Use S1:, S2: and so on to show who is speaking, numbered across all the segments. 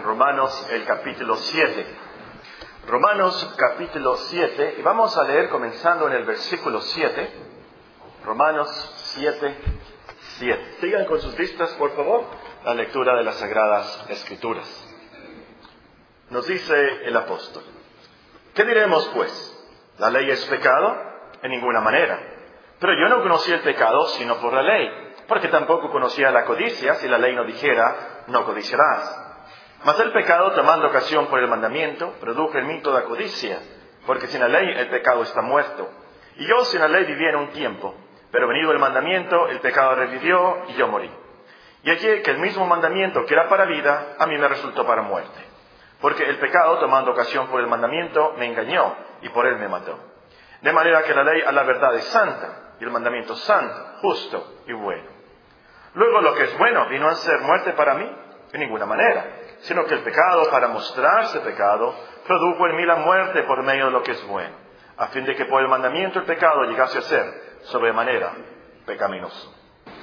S1: Romanos el capítulo 7. Romanos capítulo 7, y vamos a leer comenzando en el versículo 7. Romanos 7, 7. Sigan con sus vistas, por favor, la lectura de las Sagradas Escrituras. Nos dice el apóstol: ¿qué diremos pues? ¿La ley es pecado? En ninguna manera. Pero yo no conocí el pecado sino por la ley, porque tampoco conocía la codicia si la ley no dijera, no codiciarás. Mas el pecado, tomando ocasión por el mandamiento, produjo en mí toda codicia, porque sin la ley el pecado está muerto. Y yo sin la ley vivía en un tiempo, pero venido el mandamiento, el pecado revivió y yo morí. Y aquí que el mismo mandamiento que era para vida, a mí me resultó para muerte. Porque el pecado, tomando ocasión por el mandamiento, me engañó y por él me mató. De manera que la ley a la verdad es santa, y el mandamiento santo, justo y bueno. Luego lo que es bueno vino a ser muerte para mí, en ninguna manera, sino que el pecado, para mostrarse pecado, produjo en mí la muerte por medio de lo que es bueno, a fin de que por el mandamiento el pecado llegase a ser sobremanera pecaminoso.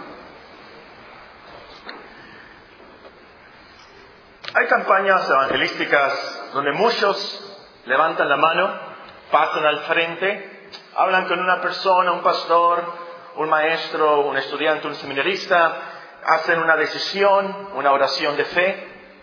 S1: Hay campañas evangelísticas donde muchos levantan la mano, pasan al frente, hablan con una persona, un pastor, un maestro, un estudiante, un seminarista, hacen una decisión, una oración de fe,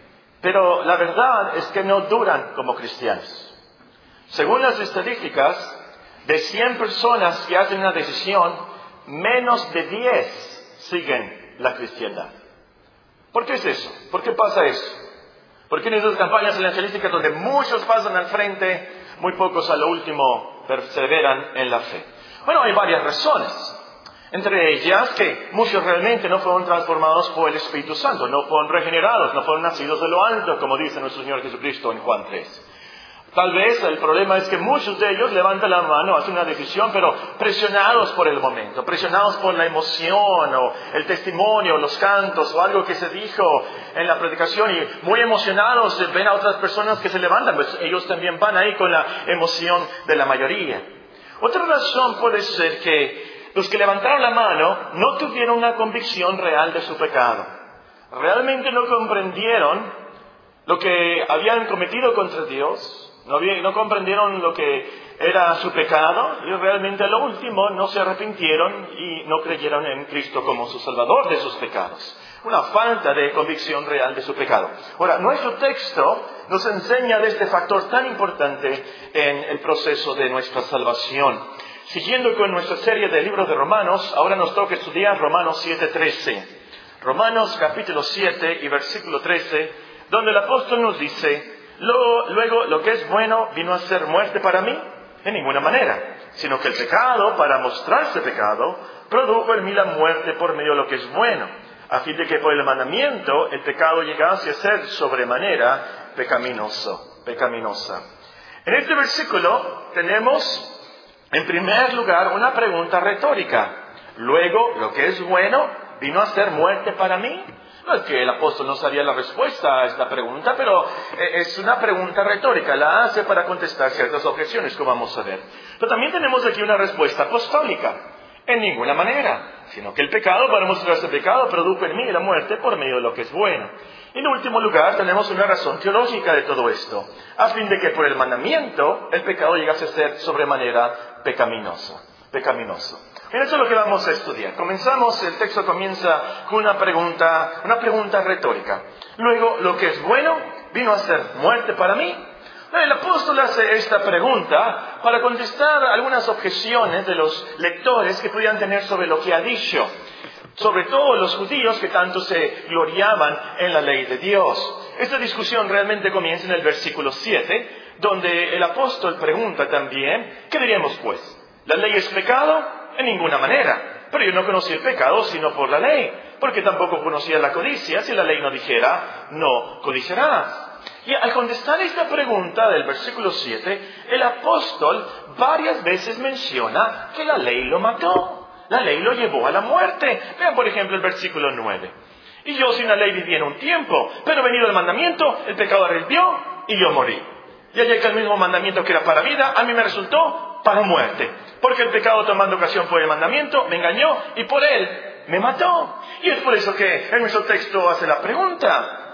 S1: pero la verdad es que no duran como cristianos. Según las estadísticas, de 100 personas que hacen una decisión, menos de 10 siguen la cristiandad. ¿Por qué es eso? ¿Por qué pasa eso? ¿Por qué en esas campañas evangelísticas donde muchos pasan al frente, muy pocos a lo último perseveran en la fe? Bueno, hay varias razones. Entre ellas que muchos realmente no fueron transformados por el Espíritu Santo, no fueron regenerados, no fueron nacidos de lo alto, como dice nuestro Señor Jesucristo en Juan 3. Tal vez el problema es que muchos de ellos levantan la mano, hacen una decisión, pero presionados por el momento, presionados por la emoción o el testimonio, los cantos o algo que se dijo en la predicación, y muy emocionados ven a otras personas que se levantan, pues ellos también van ahí con la emoción de la mayoría. Otra razón puede ser que los que levantaron la mano no tuvieron una convicción real de su pecado. Realmente no comprendieron lo que habían cometido contra Dios. No comprendieron lo que era su pecado. Y realmente a lo último no se arrepintieron y no creyeron en Cristo como su Salvador de sus pecados. Una falta de convicción real de su pecado. Ahora, nuestro texto nos enseña de este factor tan importante en el proceso de nuestra salvación. Siguiendo con nuestra serie de libros de Romanos, ahora nos toca estudiar Romanos 7:13. Romanos capítulo 7 y versículo 13, donde el apóstol nos dice: luego lo que es bueno vino a ser muerte para mí, en ninguna manera, sino que el pecado, para mostrarse pecado, produjo en mí la muerte por medio de lo que es bueno, a fin de que por el mandamiento el pecado llegase a ser sobremanera pecaminosa. En este versículo tenemos en primer lugar una pregunta retórica. Luego, lo que es bueno vino a ser muerte para mí. No es que el apóstol no sabía la respuesta a esta pregunta, pero es una pregunta retórica. La hace para contestar ciertas objeciones, como vamos a ver. Pero también tenemos aquí una respuesta apostólica. En ninguna manera, sino que el pecado, para mostrarse pecado, produjo en mí la muerte por medio de lo que es bueno. Y en último lugar, tenemos una razón teológica de todo esto, a fin de que por el mandamiento el pecado llegase a ser sobremanera pecaminoso. Y eso es lo que vamos a estudiar. El texto comienza con una pregunta retórica. Luego, lo que es bueno vino a ser muerte para mí. El apóstol hace esta pregunta para contestar algunas objeciones de los lectores que pudieran tener sobre lo que ha dicho. Sobre todo los judíos que tanto se gloriaban en la ley de Dios. Esta discusión realmente comienza en el versículo 7, donde el apóstol pregunta también: ¿qué diremos pues? ¿La ley es pecado? En ninguna manera. Pero yo no conocí el pecado sino por la ley, porque tampoco conocía la codicia si la ley no dijera, no codiciarás. Y al contestar esta pregunta del versículo 7, el apóstol varias veces menciona que la ley lo mató. La ley lo llevó a la muerte. Vean, por ejemplo, el versículo 9. Y yo sin la ley viví en un tiempo, pero venido el mandamiento, el pecado revivió y yo morí. Y allá que el mismo mandamiento que era para vida, a mí me resultó para muerte. Porque el pecado, tomando ocasión por el mandamiento, me engañó y por él me mató. Y es por eso que en nuestro texto hace la pregunta: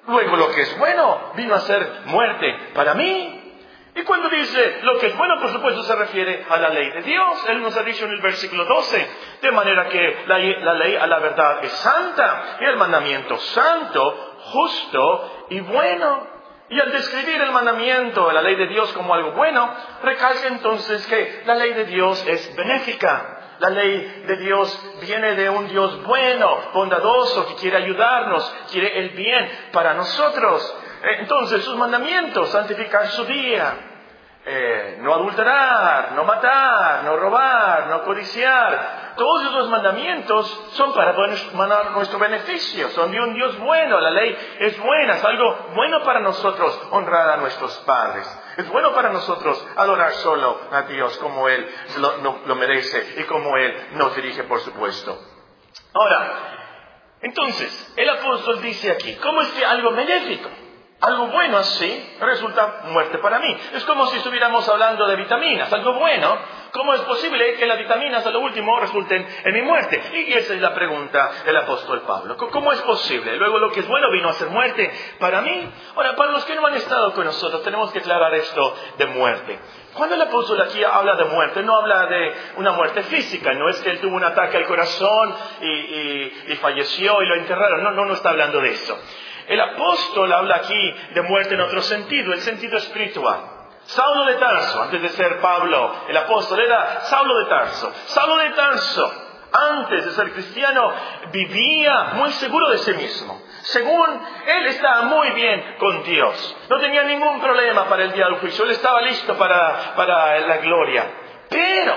S1: Luego lo que es bueno vino a ser muerte para mí. Y cuando dice lo que es bueno, por supuesto se refiere a la ley de Dios. Él nos ha dicho en el versículo 12, de manera que la ley a la verdad es santa y el mandamiento santo, justo y bueno. Y al describir el mandamiento, la ley de Dios como algo bueno, recalca entonces que la ley de Dios es benéfica. La ley de Dios viene de un Dios bueno, bondadoso, que quiere ayudarnos, quiere el bien para nosotros. Entonces sus mandamientos: santificar su día, no adulterar, no matar, no robar, no codiciar. Todos esos mandamientos son para nuestro beneficio, son de un Dios bueno. La ley es buena, es algo bueno para nosotros honrar a nuestros padres. Es bueno para nosotros adorar solo a Dios como Él lo merece y como Él nos dirige, por supuesto. Ahora, entonces, el apóstol dice aquí, ¿cómo es que algo benéfico, algo bueno así, resulta muerte para mí? Es como si estuviéramos hablando de vitaminas, algo bueno. ¿Cómo es posible que las vitaminas a lo último resulten en mi muerte? Y esa es la pregunta del apóstol Pablo. ¿Cómo es posible? Luego lo que es bueno vino a ser muerte para mí. Ahora, para los que no han estado con nosotros, tenemos que aclarar esto de muerte. Cuando el apóstol aquí habla de muerte, no habla de una muerte física. No es que él tuvo un ataque al corazón y falleció y lo enterraron. No está hablando de eso. El apóstol habla aquí de muerte en otro sentido, el sentido espiritual. Saulo de Tarso, antes de ser Pablo, el apóstol era Saulo de Tarso. Saulo de Tarso, antes de ser cristiano, vivía muy seguro de sí mismo. Según él, estaba muy bien con Dios. No tenía ningún problema para el día del juicio. Él estaba listo para la gloria. Pero,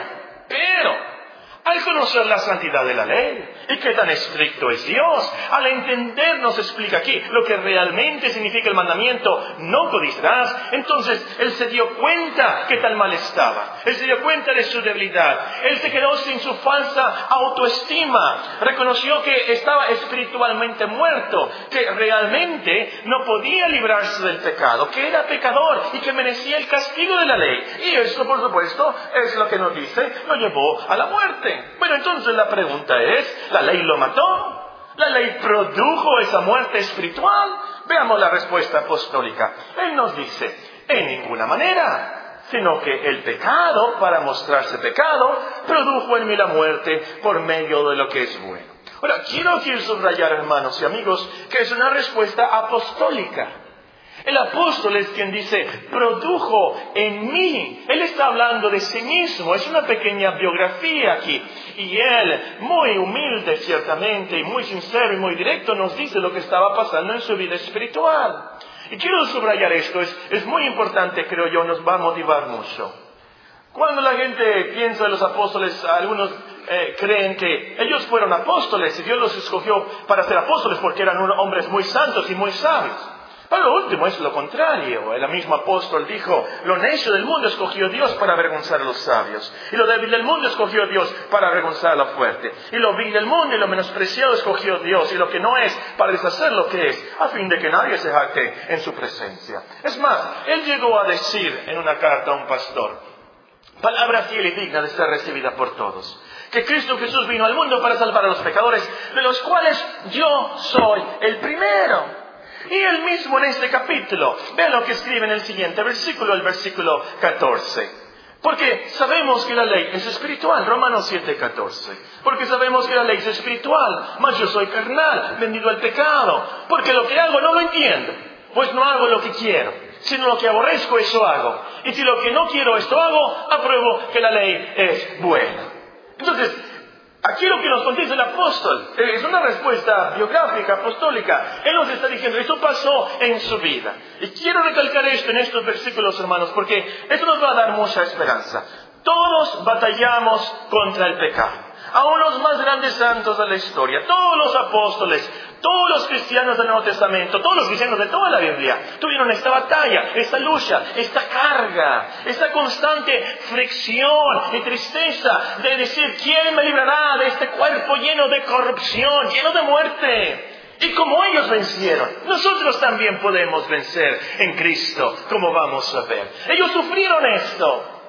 S1: al conocer la santidad de la ley y qué tan estricto es Dios, al entender, nos explica aquí lo que realmente significa el mandamiento: no codiciarás. Entonces él se dio cuenta que tan mal estaba. Él se dio cuenta de su debilidad. Él se quedó sin su falsa autoestima. Reconoció que estaba espiritualmente muerto, que realmente no podía librarse del pecado, que era pecador y que merecía el castigo de la ley. Y esto, por supuesto, es lo que nos dice, lo llevó a la muerte. Bueno, entonces la pregunta es, ¿la ley lo mató? ¿La ley produjo esa muerte espiritual? Veamos la respuesta apostólica. Él nos dice, en ninguna manera, sino que el pecado, para mostrarse pecado, produjo en mí la muerte por medio de lo que es bueno. Ahora, quiero subrayar, hermanos y amigos, que es una respuesta apostólica. El apóstol es quien dice, produjo en mí. Él está hablando de sí mismo. Es una pequeña biografía aquí. Y él, muy humilde ciertamente, y muy sincero y muy directo, nos dice lo que estaba pasando en su vida espiritual. Y quiero subrayar esto. Es muy importante, creo yo, nos va a motivar mucho. Cuando la gente piensa de los apóstoles, algunos creen que ellos fueron apóstoles y Dios los escogió para ser apóstoles porque eran hombres muy santos y muy sabios. Pero lo último es lo contrario. El mismo apóstol dijo, lo necio del mundo escogió Dios para avergonzar a los sabios. Y lo débil del mundo escogió Dios para avergonzar a lo fuerte. Y lo vil del mundo y lo menospreciado escogió Dios. Y lo que no es para deshacer lo que es, a fin de que nadie se jacte en su presencia. Es más, él llegó a decir en una carta a un pastor, palabra fiel y digna de ser recibida por todos, que Cristo Jesús vino al mundo para salvar a los pecadores, de los cuales yo soy el primero. Y él mismo en este capítulo, vean lo que escribe en el siguiente versículo, el versículo 14. Porque sabemos que la ley es espiritual, Romanos 7:14. Porque sabemos que la ley es espiritual, mas yo soy carnal, vendido al pecado. Porque lo que hago no lo entiendo, pues no hago lo que quiero, sino lo que aborrezco, eso hago. Y si lo que no quiero, esto hago, apruebo que la ley es buena. Entonces, aquí lo que nos contesta el apóstol es una respuesta biográfica, apostólica. Él nos está diciendo, esto pasó en su vida. Y quiero recalcar esto en estos versículos, hermanos, porque esto nos va a dar mucha esperanza. Todos batallamos contra el pecado. Aún los más grandes santos de la historia, todos los apóstoles, todos los cristianos del Nuevo Testamento, todos los cristianos de toda la Biblia, tuvieron esta batalla, esta lucha, esta carga, esta constante fricción y tristeza de decir, ¿quién me librará de este cuerpo lleno de corrupción, lleno de muerte? Y como ellos vencieron, nosotros también podemos vencer en Cristo, como vamos a ver. Ellos sufrieron esto.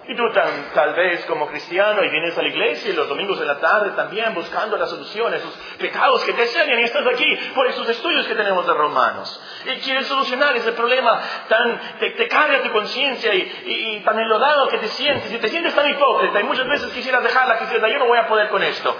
S1: Y tú tal vez como cristiano y vienes a la iglesia y los domingos en la tarde también buscando la solución a esos pecados que te enseñan y estás aquí por esos estudios que tenemos de Romanos. Y quieres solucionar ese problema te carga tu conciencia y tan enlodado que te sientes y te sientes tan hipócrita y muchas veces quisieras dejar la cristiandad, yo no voy a poder con esto.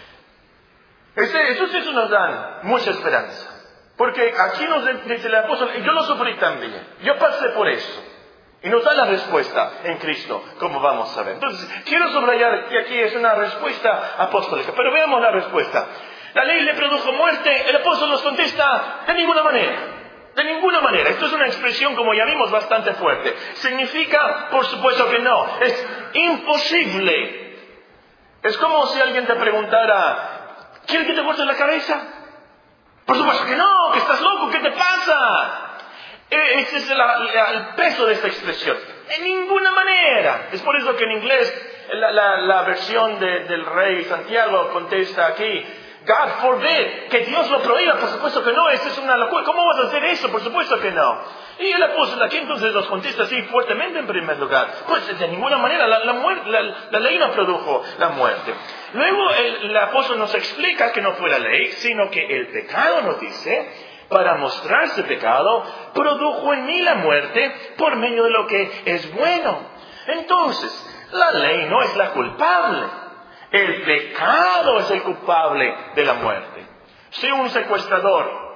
S1: Eso nos da mucha esperanza. Porque aquí nos dice el apóstol, yo lo sufrí también, yo pasé por eso. Y nos da la respuesta en Cristo, como vamos a ver. Entonces, quiero subrayar que aquí es una respuesta apostólica, pero veamos la respuesta. La ley le produjo muerte, el apóstol nos contesta, de ninguna manera. De ninguna manera. Esto es una expresión, como ya vimos, bastante fuerte. Significa, por supuesto que no, es imposible. Es como si alguien te preguntara, ¿quieres que te corte la cabeza? Por supuesto que no, que estás loco, ¿qué te pasa? Ese es el peso de esta expresión. De ninguna manera. Es por eso que en inglés la versión del rey Santiago contesta aquí, God forbid, que Dios lo prohíba, por supuesto que no, eso es una locura. ¿Cómo vas a hacer eso? Por supuesto que no. Y el apóstol aquí entonces nos contesta así fuertemente en primer lugar. Pues de ninguna manera, la ley no produjo la muerte. Luego el apóstol nos explica que no fue la ley, sino que el pecado nos dice, para mostrarse pecado, produjo en mí la muerte por medio de lo que es bueno. Entonces, la ley no es la culpable. El pecado es el culpable de la muerte. Si un secuestrador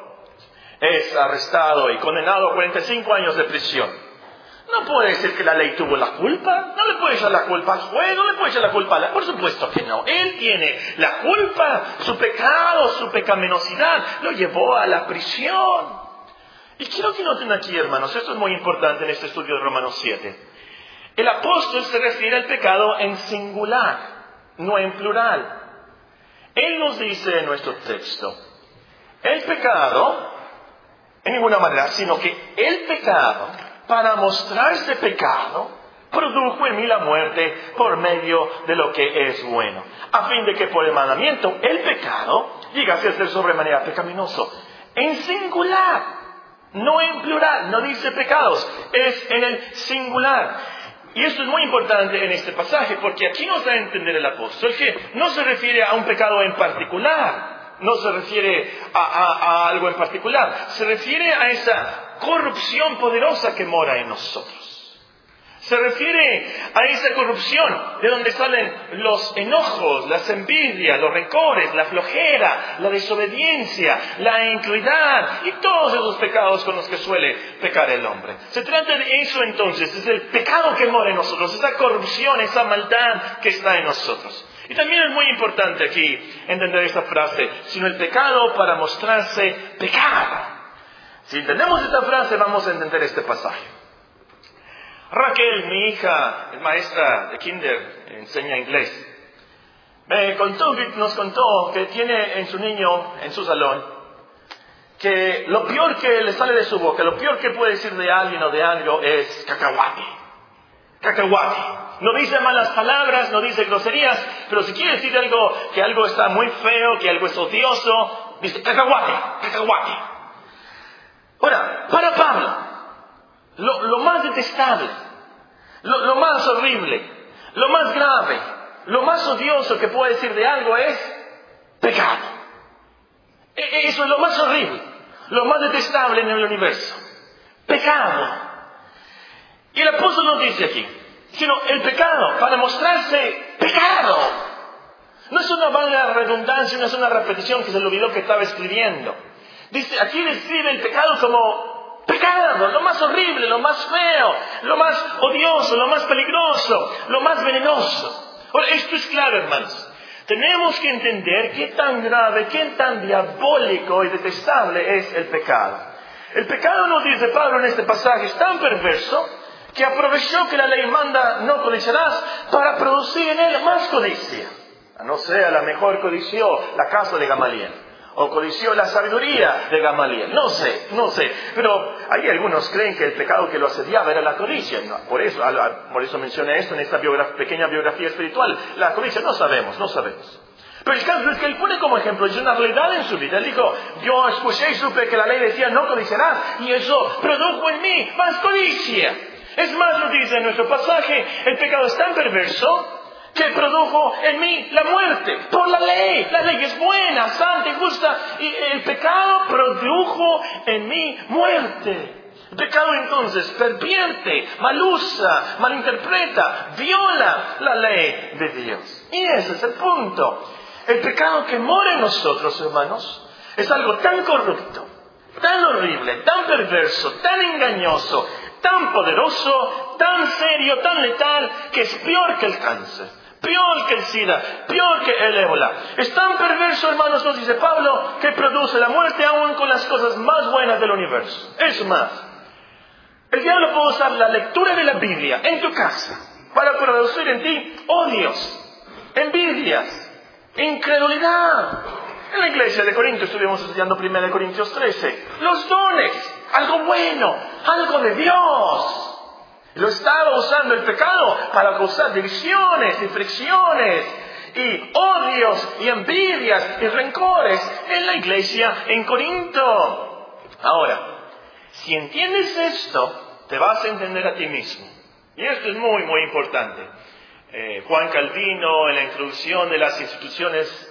S1: es arrestado y condenado a 45 años de prisión, no puede decir que la ley tuvo la culpa. No le puede echar la culpa al juez, no le puede echar la culpa a la... Por supuesto que no. Él tiene la culpa, su pecado, su pecaminosidad lo llevó a la prisión. Y quiero que noten aquí, hermanos, esto es muy importante en este estudio de Romanos 7. El apóstol se refiere al pecado en singular, no en plural. Él nos dice en nuestro texto, el pecado, en ninguna manera, sino que el pecado, para mostrarse pecado, produjo en mí la muerte por medio de lo que es bueno, a fin de que por el mandamiento el pecado llegase a ser sobremanera pecaminoso. En singular, no en plural, no dice pecados, es en el singular. Y esto es muy importante en este pasaje, porque aquí nos da a entender el apóstol que no se refiere a un pecado en particular, no se refiere a algo en particular, se refiere a esa corrupción poderosa que mora en nosotros. Se refiere a esa corrupción de donde salen los enojos, las envidias, los rencores, la flojera, la desobediencia, la iniquidad y todos esos pecados con los que suele pecar el hombre. Se trata de eso entonces, es el pecado que mora en nosotros, esa corrupción, esa maldad que está en nosotros. Y también es muy importante aquí entender esta frase, sino el pecado para mostrarse pecado. Si entendemos esta frase vamos a entender este pasaje. Raquel, mi hija, es maestra de kinder, enseña inglés. Nos contó que tiene en su niño, en su salón, que lo peor que le sale de su boca, lo peor que puede decir de alguien o de algo es cacahuate. Cacahuate. No dice malas palabras, no dice groserías, pero si quiere decir algo, que algo está muy feo, que algo es odioso, dice cacahuate, cacahuate. Ahora, para Pablo, lo más detestable, lo más horrible, lo más grave, lo más odioso que puede decir de algo es pecado. Eso es lo más horrible, lo más detestable en el universo. Pecado. Y el apóstol nos dice aquí, sino el pecado para mostrarse pecado. No es una vaga redundancia, no es una repetición que se le olvidó que estaba escribiendo. Dice, aquí describe el pecado como pecado, lo más horrible, lo más feo, lo más odioso, lo más peligroso, lo más venenoso. Ahora, esto es claro, hermanos. Tenemos que entender qué tan grave, qué tan diabólico y detestable es el pecado. El pecado, nos dice Pablo en este pasaje, es tan perverso que aprovechó que la ley manda no codiciarás para producir en él más codicia. A no ser, a lo mejor codició la casa de Gamaliel. O codició la sabiduría de Gamaliel. No sé. Pero hay algunos creen que el pecado que lo asediaba era la codicia. No, por eso mencioné esto en esta pequeña biografía espiritual. La codicia no sabemos. Pero el caso es que él pone como ejemplo, es una realidad en su vida. Él dijo, yo escuché y supe que la ley decía no codiciarás. Y eso produjo en mí más codicia. Es más, lo dice en nuestro pasaje, el pecado es tan perverso que produjo en mí la muerte por la ley. La ley es buena, santa y justa, y el pecado produjo en mí muerte. El pecado entonces pervierte, malusa, malinterpreta, viola la ley de Dios. Y ese es el punto. El pecado que mora en nosotros, hermanos, es algo tan corrupto, tan horrible, tan perverso, tan engañoso, tan poderoso, tan serio, tan letal, que es peor que el cáncer, peor que el SIDA, peor que el ébola. Es tan perverso, hermanos, nos dice Pablo, que produce la muerte aún con las cosas más buenas del universo. Es más, el diablo puede usar la lectura de la Biblia en tu casa para producir en ti odios, envidias, incredulidad. En la iglesia de Corinto estuvimos estudiando 1 Corintios 13. Los dones, algo bueno, algo de Dios. Lo estaba usando el pecado para causar divisiones y fricciones y odios y envidias y rencores en la iglesia en Corinto. Ahora, si entiendes esto, te vas a entender a ti mismo. Y esto es muy, muy importante. Juan Calvino, en la introducción de las instituciones,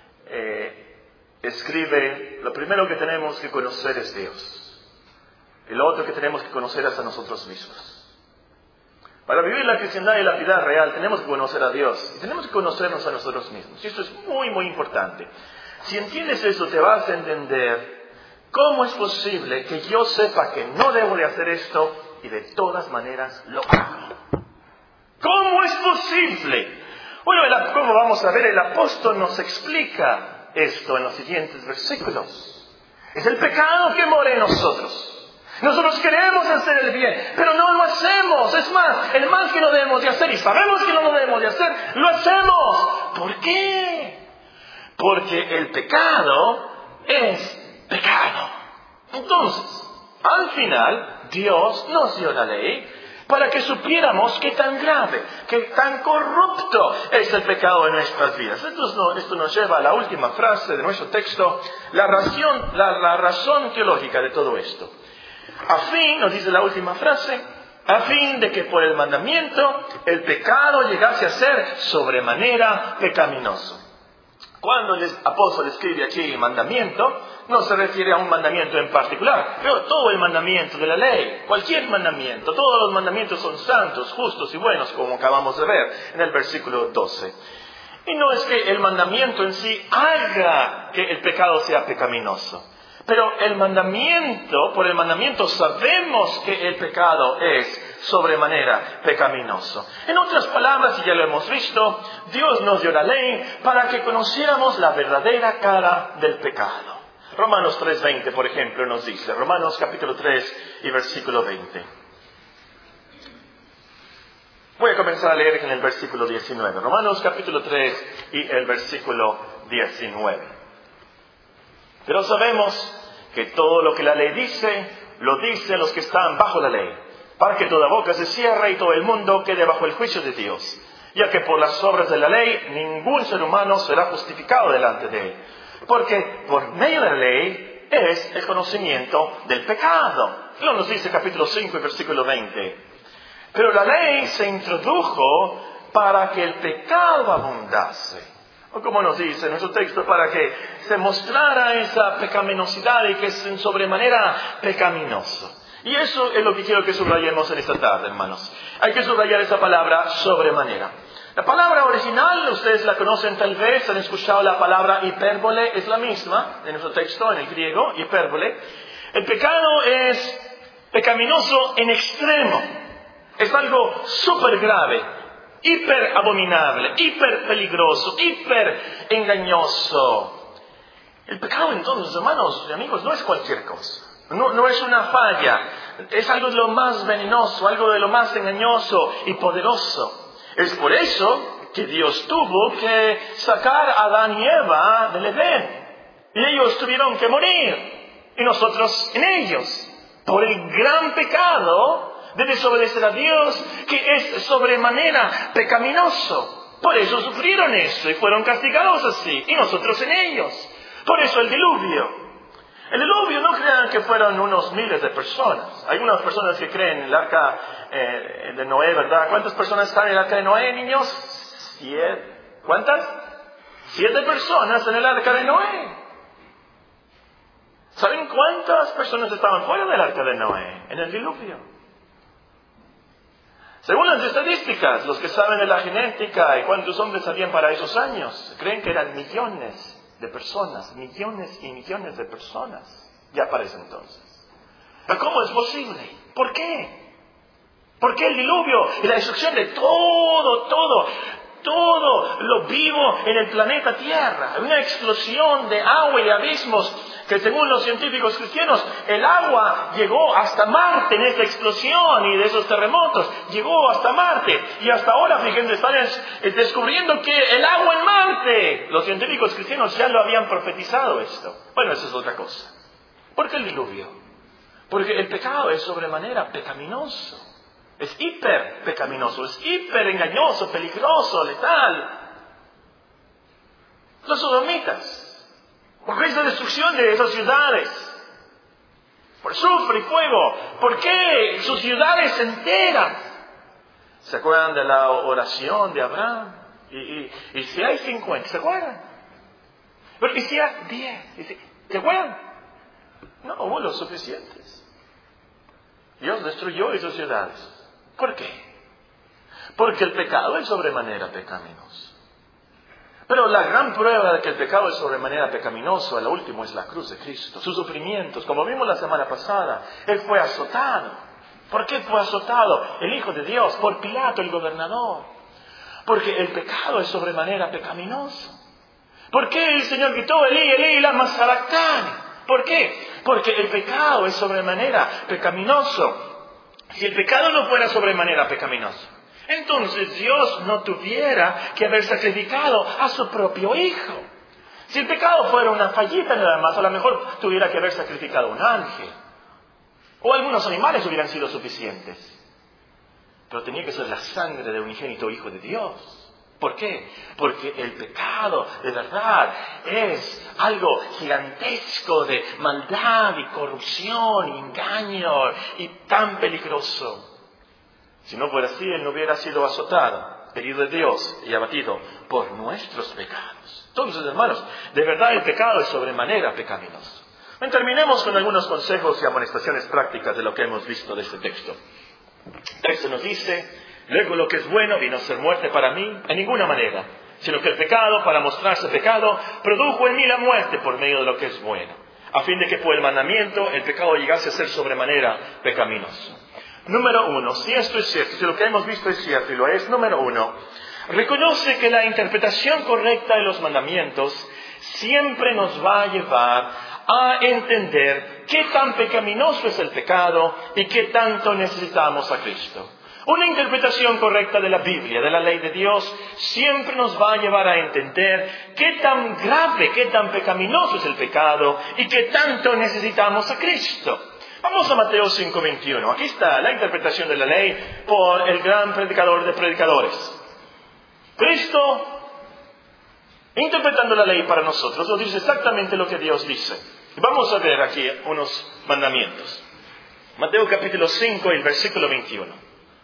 S1: escribe, lo primero que tenemos que conocer es Dios. Y lo otro que tenemos que conocer es a nosotros mismos. Para vivir la cristiandad y la vida real tenemos que conocer a Dios. Y tenemos que conocernos a nosotros mismos. Y esto es muy, muy importante. Si entiendes eso, te vas a entender cómo es posible que yo sepa que no debo de hacer esto y de todas maneras lo hago. ¿Cómo es posible? Bueno, como vamos a ver, el apóstol nos explica esto en los siguientes versículos. Es el pecado que mora en nosotros. Nosotros queremos hacer el bien, pero no lo hacemos. Es más, el mal que no debemos de hacer, y sabemos que no lo debemos de hacer, lo hacemos. ¿Por qué? Porque el pecado es pecado. Entonces, al final, Dios nos dio la ley para que supiéramos qué tan grave, qué tan corrupto es el pecado en nuestras vidas. Esto nos lleva a la última frase de nuestro texto, la razón teológica de todo esto. A fin, nos dice la última frase, a fin de que por el mandamiento el pecado llegase a ser sobremanera pecaminoso. Cuando el apóstol escribe aquí mandamiento, no se refiere a un mandamiento en particular, pero todo el mandamiento de la ley, cualquier mandamiento, todos los mandamientos son santos, justos y buenos, como acabamos de ver en el versículo 12. Y no es que el mandamiento en sí haga que el pecado sea pecaminoso, pero por el mandamiento sabemos que el pecado es sobremanera pecaminoso. En otras palabras, y ya lo hemos visto, Dios nos dio la ley para que conociéramos la verdadera cara del pecado. Romanos 3:20, por ejemplo, nos dice, Romanos capítulo 3 y versículo 20. Voy a comenzar a leer en el versículo 19. Romanos capítulo 3 y el versículo 19. Pero sabemos que todo lo que la ley dice, lo dicen los que están bajo la ley, para que toda boca se cierre y todo el mundo quede bajo el juicio de Dios, ya que por las obras de la ley ningún ser humano será justificado delante de él, porque por medio de la ley es el conocimiento del pecado. Lo nos dice capítulo 5 y versículo 20. Pero la ley se introdujo para que el pecado abundase. O como nos dice nuestro texto, para que se mostrara esa pecaminosidad y que es en sobremanera pecaminoso. Y eso es lo que quiero que subrayemos en esta tarde, hermanos. Hay que subrayar esa palabra sobremanera. La palabra original, ustedes la conocen tal vez, han escuchado la palabra hipérbole, es la misma en nuestro texto, en el griego, hipérbole. El pecado es pecaminoso en extremo. Es algo súper grave, hiper abominable, hiper peligroso, hiper engañoso. El pecado entonces, hermanos y amigos, no es cualquier cosa. No es una falla. Es algo de lo más venenoso, algo de lo más engañoso y poderoso. Es por eso que Dios tuvo que sacar a Adán y Eva del Edén. Y ellos tuvieron que morir. Y nosotros en ellos. Por el gran pecado de desobedecer a Dios, que es sobremanera pecaminoso. Por eso sufrieron eso y fueron castigados así. Y nosotros en ellos. Por eso el diluvio. El diluvio no crean que fueron unos miles de personas. Hay unas personas que creen en el arca de Noé, ¿verdad? ¿Cuántas personas están en el arca de Noé, niños? 7. ¿Cuántas? 7 personas en el arca de Noé. ¿Saben cuántas personas estaban fuera del arca de Noé en el diluvio? Según las estadísticas, los que saben de la genética y cuántos hombres habían para esos años, creen que eran millones de personas, millones y millones de personas, ya para ese entonces. ¿Pero cómo es posible? ¿Por qué? ¿Por qué el diluvio y la destrucción de todo lo vivo en el planeta Tierra? Una explosión de agua y abismos que según los científicos cristianos, el agua llegó hasta Marte en esta explosión y de esos terremotos, llegó hasta Marte. Y hasta ahora, fíjense, están descubriendo que el agua en Marte, los científicos cristianos ya lo habían profetizado esto. Bueno, eso es otra cosa. ¿Por qué el diluvio? Porque el pecado es sobremanera pecaminoso. Es hiper pecaminoso, es hiper engañoso, peligroso, letal. Los sodomitas, por esa destrucción de esas ciudades, por azufre y fuego, ¿por qué sus ciudades enteras? ¿Se acuerdan de la oración de Abraham? Y si hay 50, ¿se acuerdan? Pero ¿y si hay 10? ¿Se acuerdan? No hubo los suficientes. Dios destruyó esas ciudades. ¿Por qué? Porque el pecado es sobremanera pecaminoso. Pero la gran prueba de que el pecado es sobremanera pecaminoso, el último, es la cruz de Cristo. Sus sufrimientos, como vimos la semana pasada, Él fue azotado. ¿Por qué fue azotado? El Hijo de Dios, por Pilato, el gobernador. Porque el pecado es sobremanera pecaminoso. ¿Por qué el Señor gritó, Elí, Elí, lama sabactani? ¿Por qué? Porque el pecado es sobremanera pecaminoso. Si el pecado no fuera sobremanera pecaminoso, entonces Dios no tuviera que haber sacrificado a su propio Hijo. Si el pecado fuera una fallita nada más, a lo mejor tuviera que haber sacrificado un ángel. O algunos animales hubieran sido suficientes. Pero tenía que ser la sangre de un unigénito Hijo de Dios. ¿Por qué? Porque el pecado, de verdad, es algo gigantesco de maldad y corrupción y engaño y tan peligroso. Si no fuera así, Él no hubiera sido azotado, herido de Dios y abatido por nuestros pecados. Entonces, hermanos, de verdad el pecado es sobremanera pecaminoso. Bien, terminemos con algunos consejos y amonestaciones prácticas de lo que hemos visto de este texto. El texto nos dice: luego lo que es bueno vino a ser muerte para mí en ninguna manera, sino que el pecado, para mostrarse pecado, produjo en mí la muerte por medio de lo que es bueno, a fin de que por el mandamiento el pecado llegase a ser sobremanera pecaminoso. Número 1, si esto es cierto, si lo que hemos visto es cierto y lo es, número 1, reconoce que la interpretación correcta de los mandamientos siempre nos va a llevar a entender qué tan pecaminoso es el pecado y qué tanto necesitamos a Cristo. Una interpretación correcta de la Biblia, de la ley de Dios, siempre nos va a llevar a entender qué tan grave, qué tan pecaminoso es el pecado y qué tanto necesitamos a Cristo. Vamos a Mateo 5:21. Aquí está la interpretación de la ley por el gran predicador de predicadores. Cristo, interpretando la ley para nosotros, nos dice exactamente lo que Dios dice. Vamos a ver aquí unos mandamientos. Mateo capítulo 5, el versículo 21.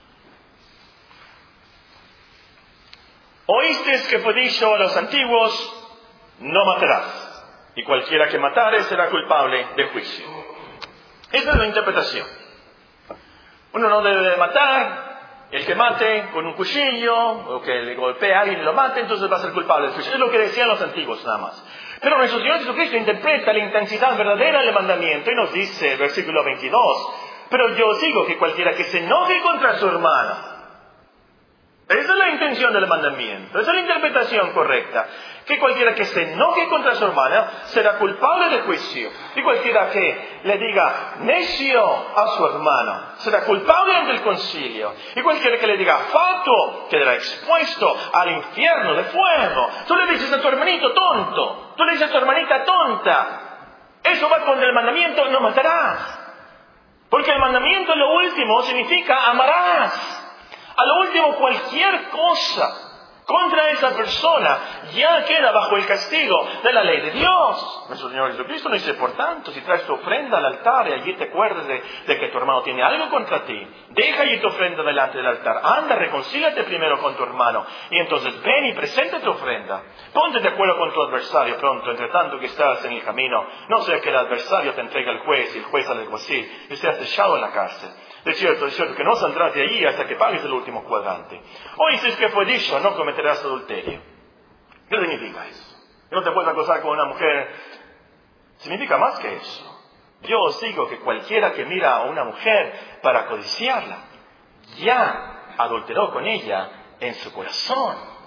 S1: Oísteis que fue dicho a los antiguos, no matarás, y cualquiera que matare será culpable de juicio. Esa es la interpretación. Uno no debe de matar. El que mate con un cuchillo o que le golpee a alguien y lo mate, entonces va a ser culpable de juicio. Es lo que decían los antiguos nada más. Pero nuestro Señor Jesucristo interpreta la intensidad verdadera del mandamiento y nos dice, versículo 22, pero yo os digo que cualquiera que se enoje contra su hermano. Esa es la intención del mandamiento, esa es la interpretación correcta. Que cualquiera que se enoje contra su hermana será culpable de juicio. Y cualquiera que le diga necio a su hermano será culpable ante el concilio. Y cualquiera que le diga fatuo quedará expuesto al infierno de fuego. Tú le dices a tu hermanito tonto, tú le dices a tu hermanita tonta. Eso va con el mandamiento, no matarás. Porque el mandamiento, lo último, significa amarás. A lo último, cualquier cosa contra esa persona, ya queda bajo el castigo de la ley de Dios. Nuestro Señor Jesucristo nos dice, por tanto, si traes tu ofrenda al altar y allí te acuerdas de que tu hermano tiene algo contra ti, deja allí tu ofrenda delante del altar, anda, reconcíliate primero con tu hermano, y entonces ven y presenta tu ofrenda. Ponte de acuerdo con tu adversario pronto, entre tanto que estás en el camino, no sea que el adversario te entregue al juez y el juez al alguacil y seas echado en la cárcel. Es cierto, que no saldrás de allí hasta que pagues el último cuadrante. Oíste que fue dicho, no cometerás adulterio. ¿Qué significa eso? Que no te puedes acosar con una mujer. Significa más que eso. Yo os digo que cualquiera que mira a una mujer para codiciarla, ya adulteró con ella en su corazón.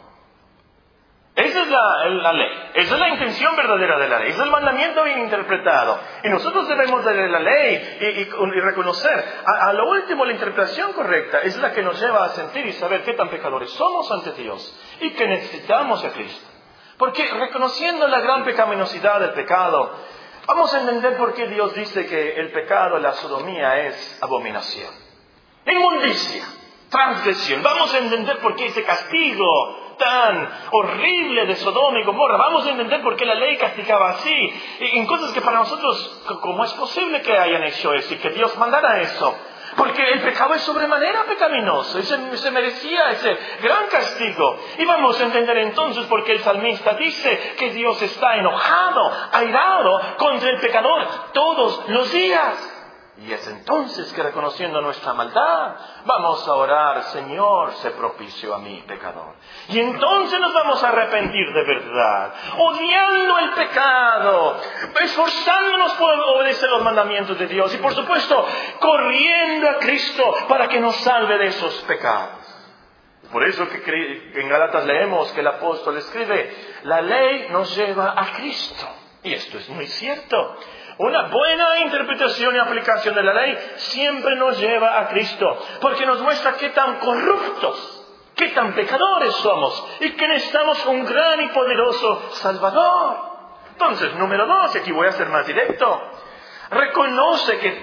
S1: Esa es la ley, esa es la intención verdadera de la ley, ese es el mandamiento bien interpretado. Y nosotros debemos de la ley y reconocer, a lo último, la interpretación correcta es la que nos lleva a sentir y saber qué tan pecadores somos ante Dios y que necesitamos a Cristo. Porque reconociendo la gran pecaminosidad del pecado, vamos a entender por qué Dios dice que el pecado, la sodomía, es abominación, inmundicia, transgresión. Vamos a entender por qué ese castigo tan horrible de Sodoma y Gomorra. Vamos a entender por qué la ley castigaba así, en cosas que para nosotros, ¿cómo es posible que hayan hecho eso y que Dios mandara eso? Porque el pecado es sobremanera pecaminoso, y se merecía ese gran castigo. Y vamos a entender entonces por qué el salmista dice que Dios está enojado, airado contra el pecador todos los días. Y es entonces que, reconociendo nuestra maldad, vamos a orar, Señor, sé propicio a mí, pecador. Y entonces nos vamos a arrepentir de verdad, odiando el pecado, esforzándonos por obedecer los mandamientos de Dios y, por supuesto, corriendo a Cristo para que nos salve de esos pecados. Por eso que en Gálatas leemos que el apóstol escribe, la ley nos lleva a Cristo. Y esto es muy cierto. Una buena interpretación y aplicación de la ley siempre nos lleva a Cristo, porque nos muestra qué tan corruptos, qué tan pecadores somos y que necesitamos un gran y poderoso Salvador. Entonces, número 2, y aquí voy a ser más directo, reconoce que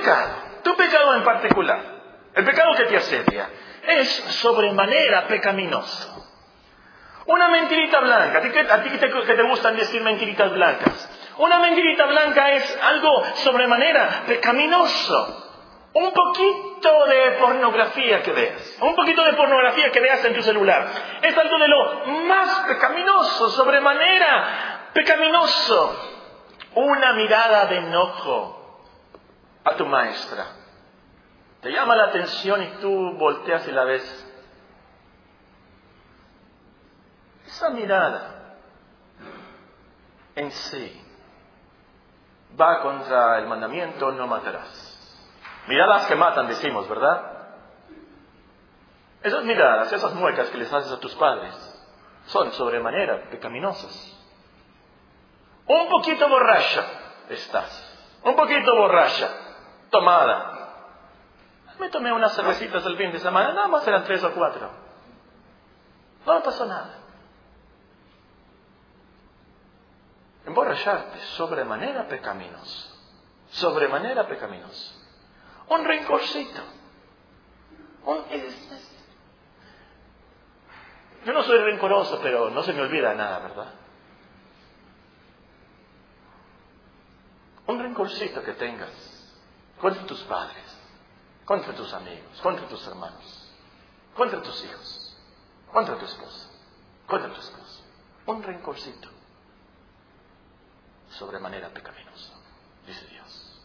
S1: tu pecado en particular, el pecado que te asedia, es sobremanera pecaminoso. Una mentirita blanca, a ti que te gustan decir mentiritas blancas. Una mentirita blanca es algo sobremanera pecaminoso. Un poquito de pornografía que veas. Un poquito de pornografía que veas en tu celular. Es algo de lo más pecaminoso, sobremanera pecaminoso. Una mirada de enojo a tu maestra. Te llama la atención y tú volteas y la ves. Esa mirada en sí va contra el mandamiento, no matarás. Miradas que matan, decimos, ¿verdad? Esas miradas, esas muecas que les haces a tus padres, son sobremanera pecaminosas. Un poquito borracha estás, un poquito borracha, tomada. Me tomé unas cervecitas el fin de semana, nada más eran 3 o 4. No me pasó nada. Emborracharte, sobremanera pecaminoso. Sobremanera pecaminoso. Un rencorcito. Yo no soy rencoroso, pero no se me olvida nada, ¿verdad? Un rencorcito que tengas contra tus padres, contra tus amigos, contra tus hermanos, contra tus hijos, contra tu esposa, contra tu esposo. Un rencorcito. Sobremanera pecaminoso, dice Dios.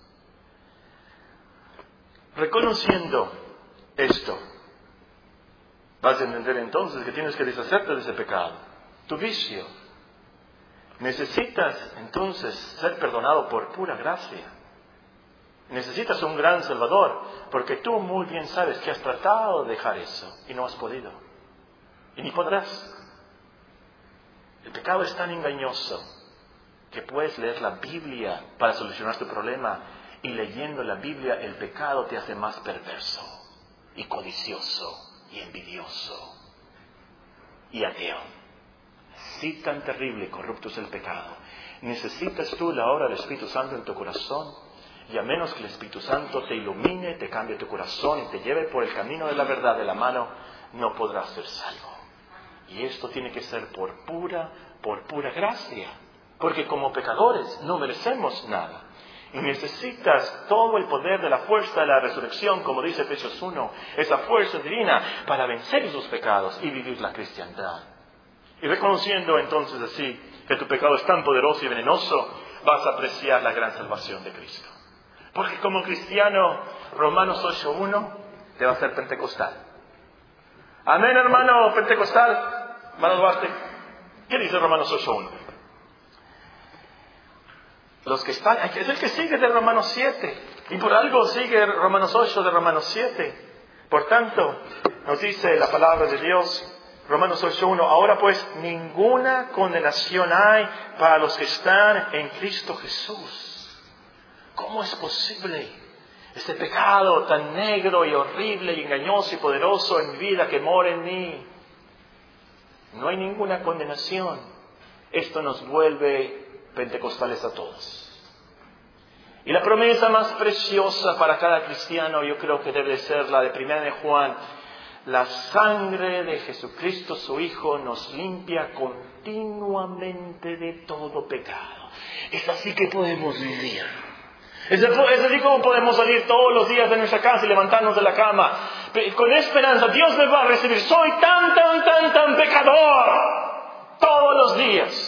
S1: Reconociendo esto, vas a entender entonces que tienes que deshacerte de ese pecado, tu vicio. Necesitas entonces ser perdonado por pura gracia. Necesitas un gran Salvador, porque tú muy bien sabes que has tratado de dejar eso y no has podido. Y ni podrás. El pecado es tan engañoso que puedes leer la Biblia para solucionar tu problema, y leyendo la Biblia el pecado te hace más perverso y codicioso y envidioso y ateo. Sí, tan terrible y corrupto es el pecado. Necesitas tú la obra del Espíritu Santo en tu corazón, y a menos que el Espíritu Santo te ilumine, te cambie tu corazón y te lleve por el camino de la verdad de la mano, no podrás ser salvo. Y esto tiene que ser por pura gracia. Porque como pecadores no merecemos nada. Y necesitas todo el poder de la fuerza de la resurrección, como dice Efesios 1, esa fuerza divina para vencer esos pecados y vivir la cristiandad. Y reconociendo entonces así que tu pecado es tan poderoso y venenoso, vas a apreciar la gran salvación de Cristo. Porque como cristiano, Romanos 8:1 te va a hacer pentecostal. Amén, hermano pentecostal. Hermano Duarte, ¿qué dice Romanos 8:1? Los que están, es el que sigue de Romanos 7. Y por algo sigue Romanos 8 de Romanos 7. Por tanto, nos dice la palabra de Dios, Romanos 8:1, ahora pues ninguna condenación hay para los que están en Cristo Jesús. ¿Cómo es posible este pecado tan negro y horrible y engañoso y poderoso en mi vida que mora en mí? No hay ninguna condenación. Esto nos vuelve pentecostales a todos. Y la promesa más preciosa para cada cristiano yo creo que debe ser la de 1 de Juan. La sangre de Jesucristo su Hijo nos limpia continuamente de todo pecado. Es así que podemos vivir. Es así como podemos salir todos los días de nuestra casa y levantarnos de la cama con esperanza. Dios me va a recibir. Soy tan pecador todos los días.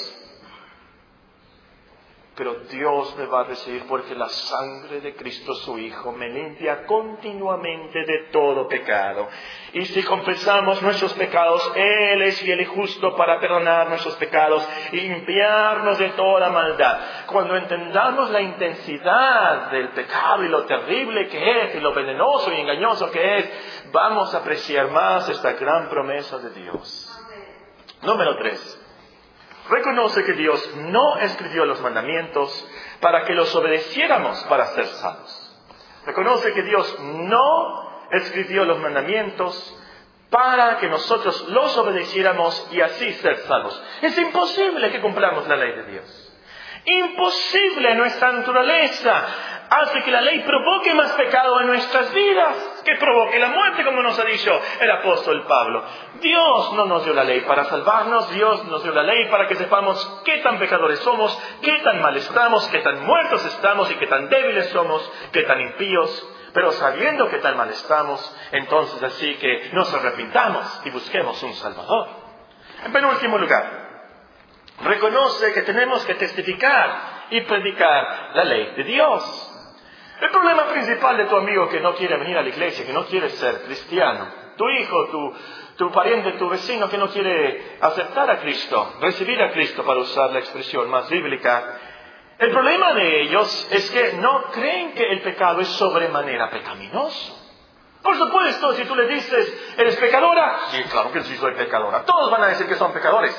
S1: Pero Dios me va a recibir porque la sangre de Cristo su Hijo me limpia continuamente de todo pecado. Y si confesamos nuestros pecados, Él es fiel y justo para perdonar nuestros pecados y limpiarnos de toda maldad. Cuando entendamos la intensidad del pecado y lo terrible que es y lo venenoso y engañoso que es, vamos a apreciar más esta gran promesa de Dios. Número 3. Reconoce que Dios no escribió los mandamientos para que los obedeciéramos para ser salvos. Reconoce que Dios no escribió los mandamientos para que nosotros los obedeciéramos y así ser salvos. Es imposible que cumplamos la ley de Dios. Imposible. Nuestra naturaleza hace que la ley provoque más pecado en nuestras vidas, que provoque la muerte, como nos ha dicho el apóstol Pablo. Dios no nos dio la ley para salvarnos, Dios nos dio la ley para que sepamos qué tan pecadores somos, qué tan mal estamos, qué tan muertos estamos y qué tan débiles somos, qué tan impíos. Pero sabiendo que tan mal estamos, entonces así que nos arrepintamos y busquemos un Salvador. En penúltimo lugar, reconoce que tenemos que testificar y predicar la ley de Dios. El problema principal de tu amigo que no quiere venir a la iglesia, que no quiere ser cristiano, tu hijo, tu pariente, tu vecino que no quiere aceptar a Cristo, recibir a Cristo para usar la expresión más bíblica, el problema de ellos es que no creen que el pecado es sobremanera pecaminoso. Por supuesto, si tú le dices, ¿eres pecadora? Sí, claro que sí soy pecadora. Todos van a decir que son pecadores.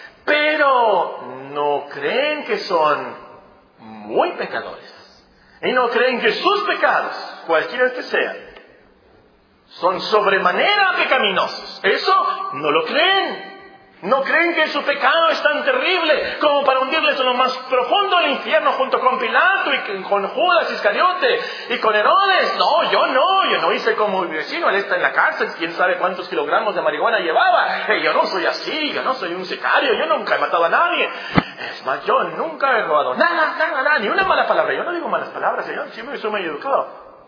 S1: Pero no creen que son muy pecadores. Y no creen que sus pecados, cualquiera que sean, son sobremanera pecaminosos. Eso no lo creen. No creen que su pecado es tan terrible como para hundirles en lo más profundo del infierno junto con Pilato y con Judas Iscariote y con Herodes. No, yo no hice como mi vecino, él está en la cárcel, quién sabe cuántos kilogramos de marihuana llevaba. Yo no soy así, yo no soy un sicario, yo nunca he matado a nadie. Es más, yo nunca he robado nada, ni una mala palabra. Yo no digo malas palabras, yo siempre soy muy educado.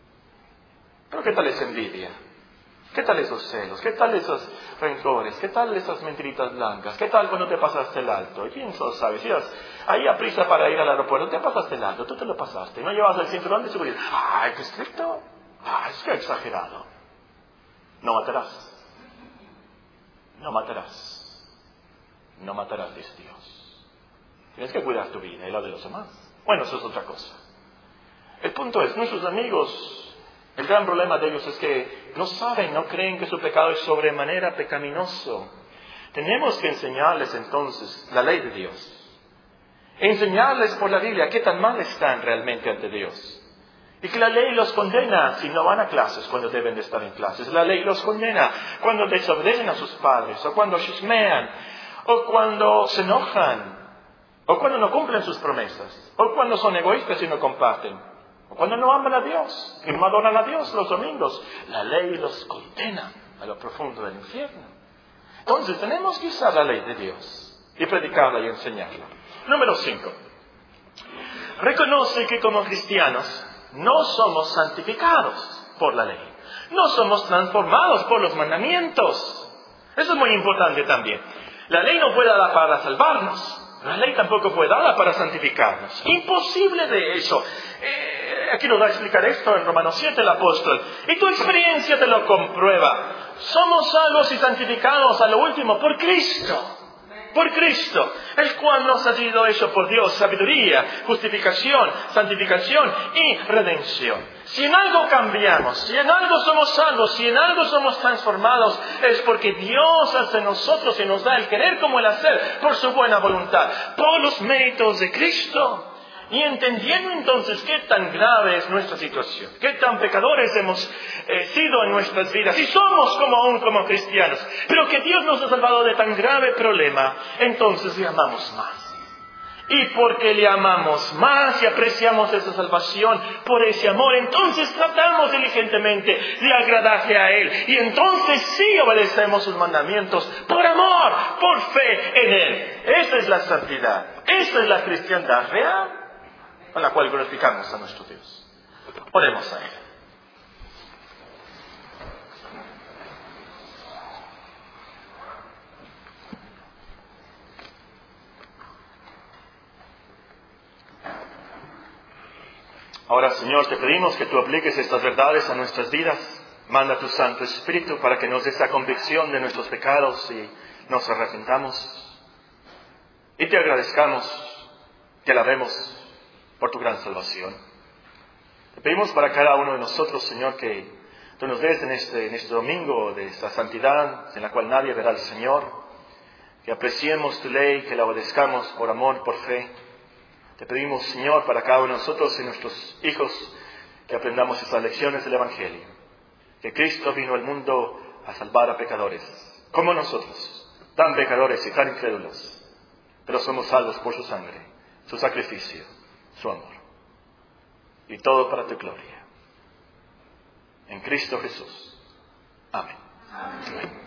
S1: Pero ¿qué tal esa envidia? ¿Qué tal esos celos? ¿Qué tal esos rencores? ¿Qué tal esas mentiritas blancas? ¿Qué tal cuando te pasaste el alto? ¿Y quién sos, sabes? Ibas ahí a prisa para ir al aeropuerto, te pasaste el alto, tú te lo pasaste. ¿No llevas el cinturón de seguridad? ¡Ay, qué estricto! ¡Ay, es que exagerado! No matarás. No matarás. No matarás, dice Dios. Tienes que cuidar tu vida y la de los demás. Bueno, eso es otra cosa. El punto es, nuestros amigos, el gran problema de ellos es que no saben, no creen que su pecado es sobremanera pecaminoso. Tenemos que enseñarles entonces la ley de Dios. Enseñarles por la Biblia qué tan mal están realmente ante Dios. Y que la ley los condena si no van a clases cuando deben de estar en clases. La ley los condena cuando desobedecen a sus padres, o cuando chismean, o cuando se enojan, o cuando no cumplen sus promesas, o cuando son egoístas y no comparten. Cuando no aman a Dios y no adoran a Dios los domingos, la ley los condena a lo profundo del infierno. Entonces tenemos que usar la ley de Dios y predicarla y enseñarla. Número 5. Reconoce que como cristianos no somos santificados por la ley. No somos transformados por los mandamientos. Eso es muy importante también. La ley no fue dada para salvarnos. La ley tampoco fue dada para santificarnos. Imposible de eso. Aquí nos va a explicar esto en Romanos 7 el apóstol. Y tu experiencia te lo comprueba. Somos salvos y santificados a lo último por Cristo. Por Cristo, el cual nos ha sido hecho por Dios sabiduría, justificación, santificación y redención. Si en algo cambiamos, si en algo somos salvos, si en algo somos transformados, es porque Dios hace en nosotros y nos da el querer como el hacer por su buena voluntad, por los méritos de Cristo. Y entendiendo entonces qué tan grave es nuestra situación, qué tan pecadores hemos sido en nuestras vidas, y somos como cristianos, pero que Dios nos ha salvado de tan grave problema, entonces le amamos más. Y porque le amamos más y apreciamos esa salvación por ese amor, entonces tratamos diligentemente de agradarle a Él. Y entonces sí obedecemos sus mandamientos por amor, por fe en Él. Esa es la santidad, esa es la cristiandad real, con la cual glorificamos a nuestro Dios. Oremos a Él. Ahora, Señor, te pedimos que tú apliques estas verdades a nuestras vidas. Manda tu Santo Espíritu para que nos dé esa convicción de nuestros pecados y nos arrepentamos. Y te agradezcamos, te alabemos por tu gran salvación. Te pedimos para cada uno de nosotros, Señor, que tú nos des en este domingo de esta santidad en la cual nadie verá al Señor, que apreciemos tu ley, que la obedezcamos por amor, por fe. Te pedimos, Señor, para cada uno de nosotros y nuestros hijos, que aprendamos estas lecciones del Evangelio, que Cristo vino al mundo a salvar a pecadores, como nosotros, tan pecadores y tan incrédulos, pero somos salvos por su sangre, su sacrificio, su amor. Y todo para tu gloria. En Cristo Jesús. Amén. Amén.